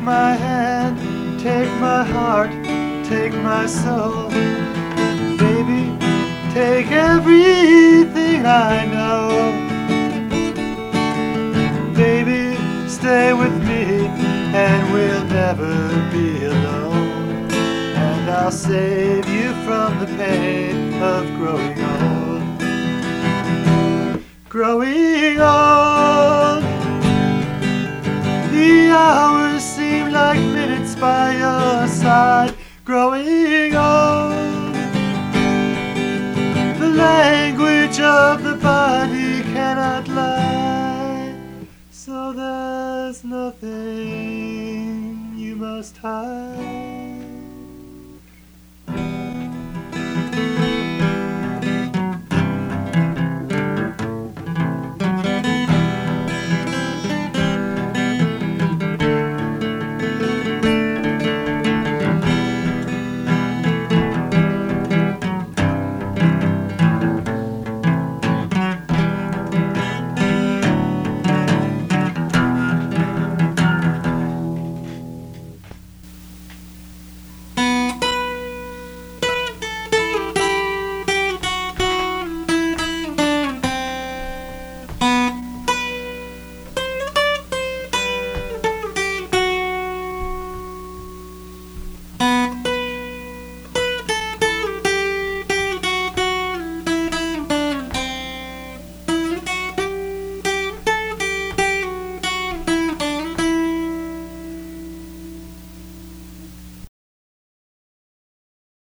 my hand, take my heart, take my soul. Baby, take everything I know. Baby, stay with me and we'll never be alone. And I'll save you from the pain of growing old. Growing old. The hours seem like minutes by your side. Growing old. The language of the body cannot lie, so there's nothing you must hide.